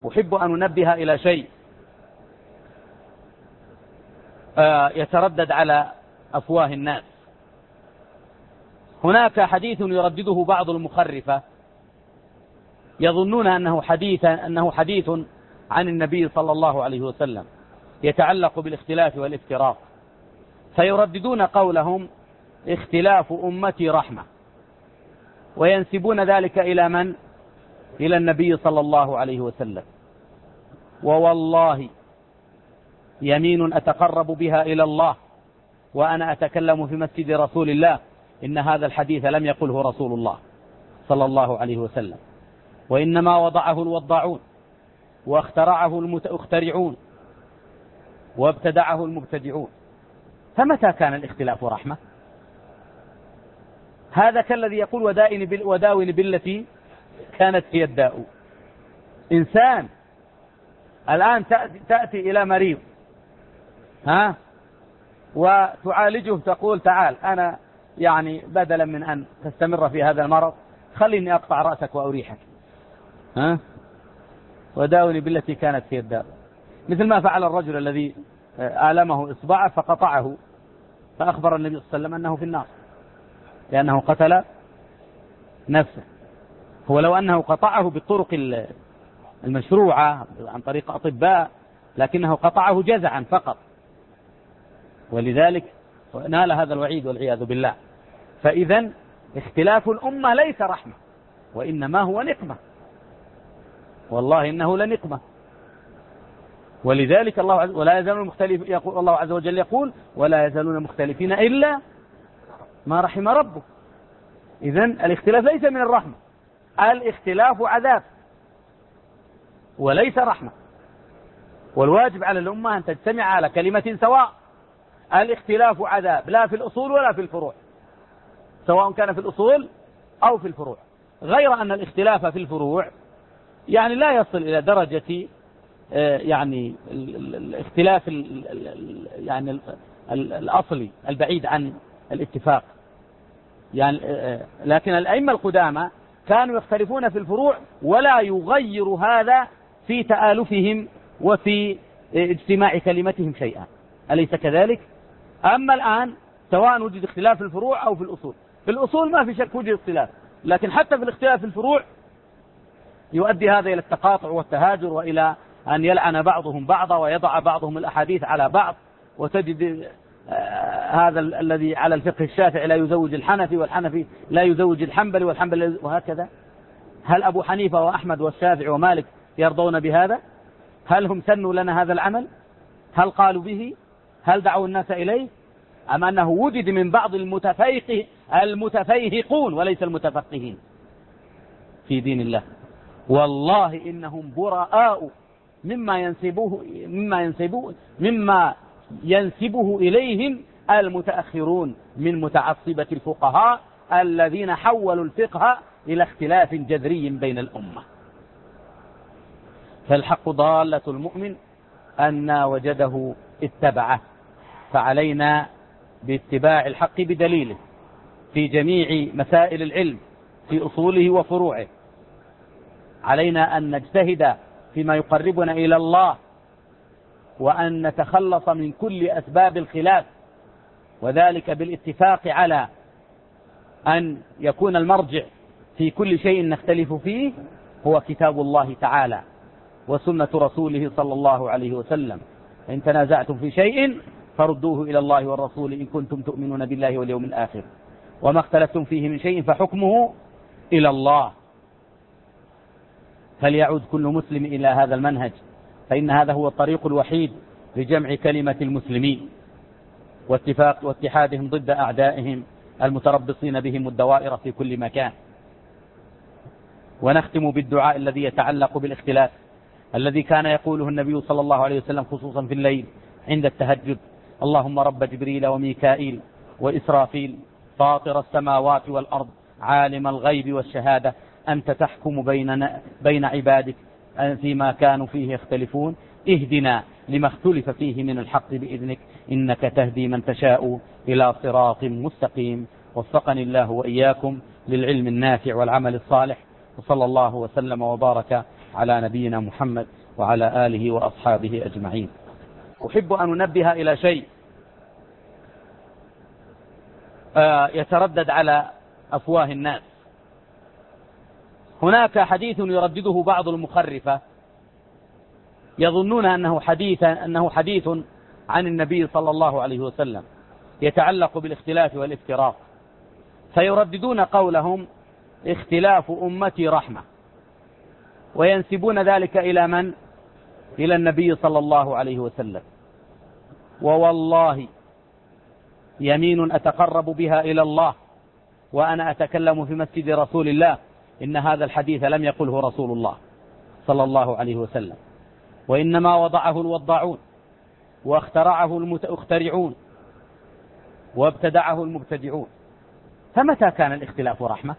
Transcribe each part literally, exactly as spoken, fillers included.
أحب أن أنبه إلى شيء يتردد على أفواه الناس. هناك حديث يردده بعض المخرفة يظنون أنه حديث أنه حديث عن النبي صلى الله عليه وسلم يتعلق بالاختلاف والافتراق، فيرددون قولهم اختلاف أمتي رحمة، وينسبون ذلك إلى من؟ إلى النبي صلى الله عليه وسلم. ووالله يمين أتقرب بها إلى الله وأنا أتكلم في مسجد رسول الله إن هذا الحديث لم يقله رسول الله صلى الله عليه وسلم، وإنما وضعه الوضاعون واخترعه المخترعون وابتدعه المبتدعون. فمتى كان الاختلاف رحمة؟ هذا كالذي يقول وداون بالتي كانت هي الداء. إنسان الآن تأتي إلى مريض ها وتعالجه، تقول تعال أنا يعني بدلا من أن تستمر في هذا المرض خليني أقطع رأسك وأريحك، ها وداوني بالتي كانت هي الداء. مثل ما فعل الرجل الذي آلمه إصبعه فقطعه، فأخبر النبي صلى الله عليه وسلم أنه في النار لأنه قتل نفسه. هو لو أنه قطعه بالطرق المشروعة عن طريق أطباء، لكنه قطعه جزعا فقط، ولذلك نال هذا الوعيد والعياذ بالله. فإذا اختلاف الأمة ليس رحمة، وإنما هو نقمة، والله إنه لنقمة. ولذلك الله عز ولا يزالون مختلف، يقول الله عز وجل يقول ولا يزالون مختلفين إلا ما رحم ربك. إذن الاختلاف ليس من الرحمة، الاختلاف عذاب وليس رحمة. والواجب على الأمة أن تجتمع على كلمة سواء. الاختلاف عذاب لا في الأصول ولا في الفروع، سواء كان في الأصول أو في الفروع، غير أن الاختلاف في الفروع يعني لا يصل إلى درجة يعني الاختلاف يعني الأصلي البعيد عن الاتفاق يعني. لكن الأئمة القدامى كانوا يختلفون في الفروع ولا يغير هذا في تآلفهم وفي اجتماع كلمتهم شيئا، أليس كذلك؟ أما الآن سواء وجد اختلاف في الفروع أو في الأصول، في الأصول ما في شك وجد اختلاف، لكن حتى في الاختلاف في الفروع يؤدي هذا إلى التقاطع والتهاجر، وإلى أن يلعن بعضهم بعضا ويضع بعضهم الأحاديث على بعض. وتجد هذا الذي على الفقه الشافعي لا يزوج الحنفي، والحنفي لا يزوج الحنبلي، والحنبلي وهكذا. هل أبو حنيفة وأحمد والشافعي ومالك يرضون بهذا؟ هل هم سنوا لنا هذا العمل؟ هل قالوا به؟ هل دعوا الناس إليه؟ أم أنه وجد من بعض المتفيقه المتفيهقون وليس المتفقهين في دين الله؟ والله إنهم براء مما ينسبوه مما ينسبوه مما ينسبه إليهم المتأخرون من متعصبة الفقهاء الذين حولوا الفقه إلى اختلاف جذري بين الأمة. فالحق ضالة المؤمن أن وجده اتبعه، فعلينا باتباع الحق بدليله في جميع مسائل العلم في أصوله وفروعه. علينا أن نجتهد فيما يقربنا إلى الله، وأن نتخلص من كل أسباب الخلاف، وذلك بالاتفاق على أن يكون المرجع في كل شيء نختلف فيه هو كتاب الله تعالى وسنة رسوله صلى الله عليه وسلم. إن تنازعتم في شيء فردوه إلى الله والرسول إن كنتم تؤمنون بالله واليوم الآخر، وما اختلفتم فيه من شيء فحكمه إلى الله. فليعود كل مسلم إلى هذا المنهج، فإن هذا هو الطريق الوحيد لجمع كلمة المسلمين واتفاق واتحادهم ضد أعدائهم المتربصين بهم الدوائر في كل مكان. ونختم بالدعاء الذي يتعلق بالاختلاف الذي كان يقوله النبي صلى الله عليه وسلم خصوصا في الليل عند التهجد: اللهم رب جبريل وميكائيل وإسرافيل فاطر السماوات والأرض عالم الغيب والشهادة أنت تحكم بيننا بين عبادك فيما كانوا فيه يختلفون اهدنا لما اختلف فيه من الحق بإذنك إنك تهدي من تشاء إلى صراط مستقيم. وفقني الله وإياكم للعلم النافع والعمل الصالح، وصلى الله وسلم وبارك على نبينا محمد وعلى آله وأصحابه أجمعين. أحب أن أنبه إلى شيء يتردد على أفواه الناس. هناك حديث يردده بعض المخرفة يظنون أنه حديث أنه حديث عن النبي صلى الله عليه وسلم يتعلق بالاختلاف والافتراق، فيرددون قولهم اختلاف أمتي رحمة، وينسبون ذلك إلى من؟ إلى النبي صلى الله عليه وسلم. ووالله يمين أتقرب بها إلى الله وأنا أتكلم في مسجد رسول الله إن هذا الحديث لم يقله رسول الله صلى الله عليه وسلم، وإنما وضعه الوضاعون واخترعه المخترعون وابتدعه المبتدعون. فمتى كان الاختلاف رحمة؟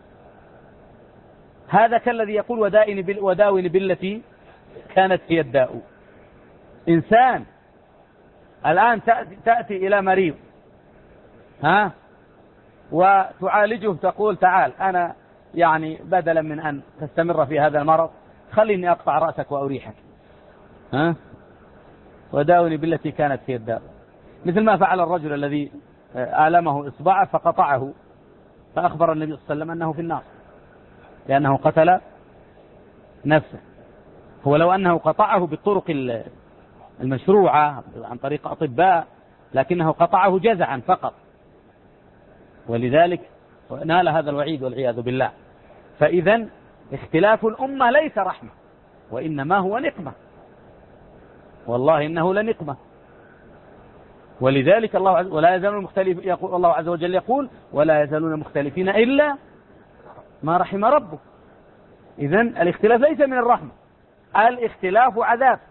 هذا كالذي يقول وداون بالتي كانت هي الداء. إنسان الآن تأتي إلى مريض ها وتعالجه، تقول تعال أنا يعني بدلا من أن تستمر في هذا المرض خليني أقطع رأسك وأريحك، ها وداوني بالتي كانت هي الداء. مثل ما فعل الرجل الذي آلمه إصبعه فقطعه، فأخبر النبي صلى الله عليه وسلم أنه في النار لأنه قتل نفسه. هو لو أنه قطعه بالطرق المشروعة عن طريق أطباء، لكنه قطعه جزعا فقط، ولذلك نال هذا الوعيد والعياذ بالله. فإذا اختلاف الأمة ليس رحمة، وإنما هو نقمة، والله إنه لنقمة. ولذلك الله عز ولا يزال المختلف، يقول الله عز وجل يقول ولا يزالون مختلفين إلا ما رحم ربك. إذن الاختلاف ليس من الرحمة، الاختلاف عذاب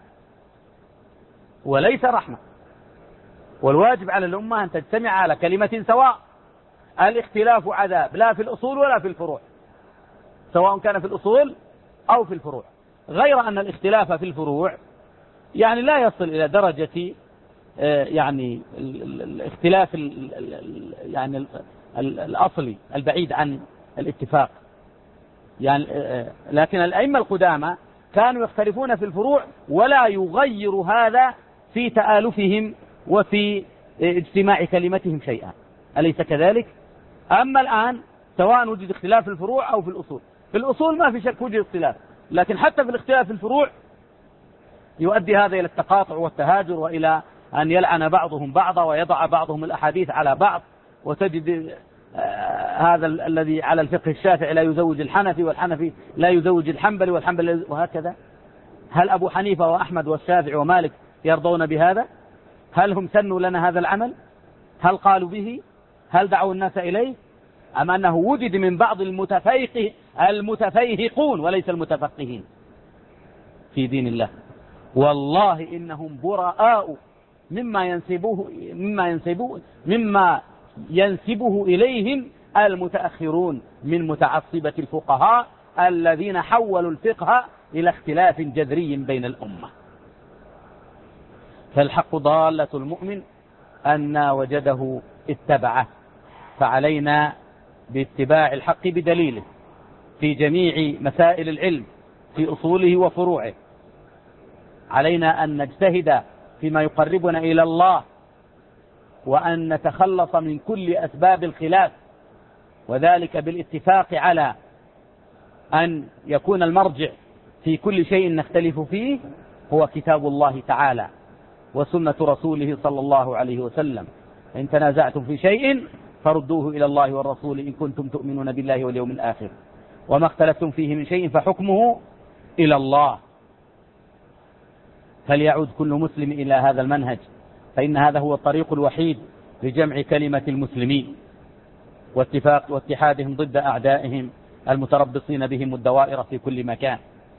وليس رحمة. والواجب على الأمة أن تجتمع على كلمة سواء. الاختلاف عذاب لا في الأصول ولا في الفروع، سواء كان في الأصول أو في الفروع، غير أن الاختلاف في الفروع يعني لا يصل إلى درجة يعني الاختلاف يعني الأصلي البعيد عن الاتفاق يعني. لكن الأئمة القدامى كانوا يختلفون في الفروع ولا يغير هذا في تآلفهم وفي اجتماع كلمتهم شيئا، أليس كذلك؟ أما الآن سواء وجد اختلاف في الفروع أو في الأصول، في الأصول ما في شك وجد اختلاف، لكن حتى في الاختلاف في الفروع يؤدي هذا إلى التقاطع والتهاجر، وإلى أن يلعن بعضهم بعضا ويضع بعضهم الأحاديث على بعض، وتجد آه هذا الذي على الفقه الشافعي لا يزوج الحنفي، والحنفي لا يزوج الحنبلي، والحنبلي وهكذا. هل أبو حنيفة وأحمد والشافعي ومالك يرضون بهذا؟ هل هم سنوا لنا هذا العمل؟ هل قالوا به؟ هل دعوا الناس إليه؟ أم أنه وجد من بعض المتفيقه المتفيهقون وليس المتفقهين في دين الله؟ والله إنهم براء مما ينسبوه مما ينسبوه مما ينسبه إليهم المتأخرون من متعصبة الفقهاء الذين حولوا الفقه إلى اختلاف جذري بين الأمة. فالحق ضالة المؤمن أن وجده اتبعه، فعلينا باتباع الحق بدليله في جميع مسائل العلم في أصوله وفروعه. علينا أن نجتهد فيما يقربنا إلى الله، وأن نتخلص من كل أسباب الخلاف، وذلك بالاتفاق على أن يكون المرجع في كل شيء نختلف فيه هو كتاب الله تعالى وسنة رسوله صلى الله عليه وسلم. إن تنازعتم في شيء فردوه إلى الله والرسول إن كنتم تؤمنون بالله واليوم الآخر، وما اختلفتم فيه من شيء فحكمه إلى الله. فليعود كل مسلم إلى هذا المنهج، فإن هذا هو الطريق الوحيد لجمع كلمة المسلمين واتفاق واتحادهم ضد أعدائهم المتربصين بهم الدوائر في كل مكان.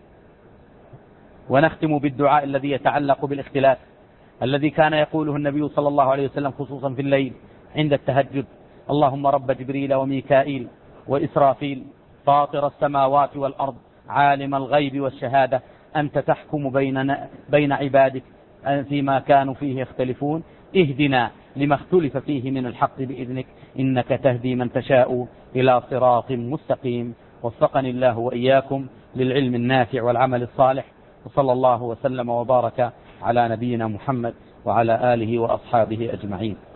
ونختم بالدعاء الذي يتعلق بالاختلاف الذي كان يقوله النبي صلى الله عليه وسلم خصوصا في الليل عند التهجد: اللهم رب جبريل وميكائيل وإسرافيل فاطر السماوات والأرض عالم الغيب والشهادة أنت تحكم بين بين عبادك فيما كانوا فيه يختلفون اهدنا لما اختلف فيه من الحق بإذنك إنك تهدي من تشاء إلى صراط مستقيم. وفقني الله وإياكم للعلم النافع والعمل الصالح. وصلى الله وسلم وبارك على نبينا محمد وعلى آله وأصحابه أجمعين.